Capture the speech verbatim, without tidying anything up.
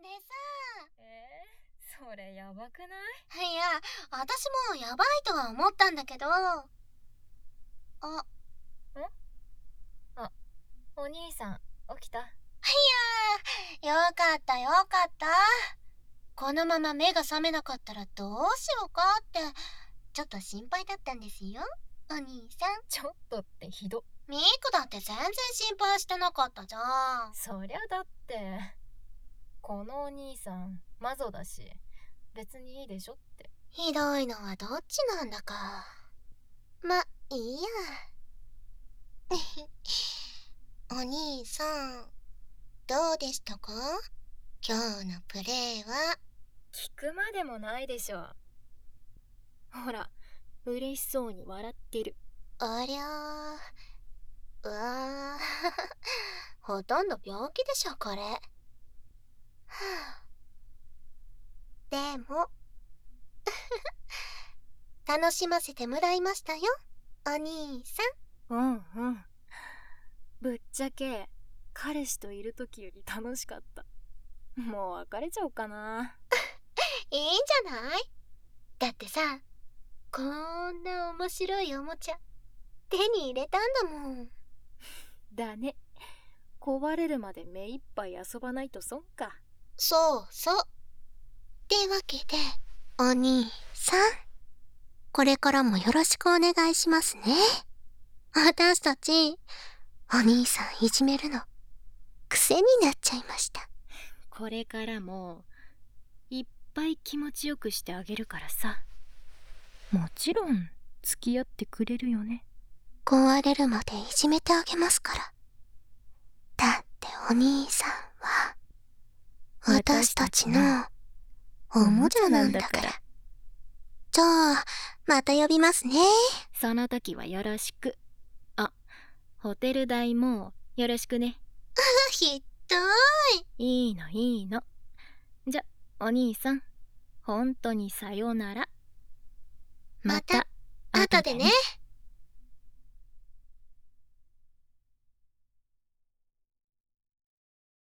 でさ。 えー、それやばくない？ いや、私もやばいとは思ったんだけど。あ。 ん？あ、お兄さん、起きた？いやー、よかったよかった。このまま目が覚めなかったらどうしようかって、ちょっと心配だったんですよ、お兄さん。 ちょっとってひど。 ミークだって全然心配してなかったじゃん。 そりゃだって、このお兄さん、マゾだし、別にいいでしょって。 ひどいのはどっちなんだか。ま、いいや。お兄さん、どうでしたか？今日のプレーは。 聞くまでもないでしょ。ほら、嬉しそうに笑ってる。 ありゃー。うわー。ほとんど病気でしょ、これ。はぁ。でも、楽しませてもらいましたよ、お兄さん。うんうん。ぶっちゃけ、彼氏といる時より楽しかった。もう別れちゃおうかな。 いいんじゃない？だってさ、こんな面白いおもちゃ、手に入れたんだもん。 だね。壊れるまで目いっぱい遊ばないと損か。 そうそう。ってわけで、お兄さん、これからもよろしくお願いしますね。私たち、お兄さんいじめるの、癖になっちゃいました。 これからも、いっぱい気持ちよくしてあげるからさ。もちろん、付き合ってくれるよね。 壊れるまでいじめてあげますから。だってお兄さんは、私たちの、おもちゃなんだから。じゃあ、また呼びますね。 その時はよろしく。あ、ホテル代もよろしくね。 ひどい。いいのいいの。じゃ、お兄さん、ほんとにさよなら。 また、後でね。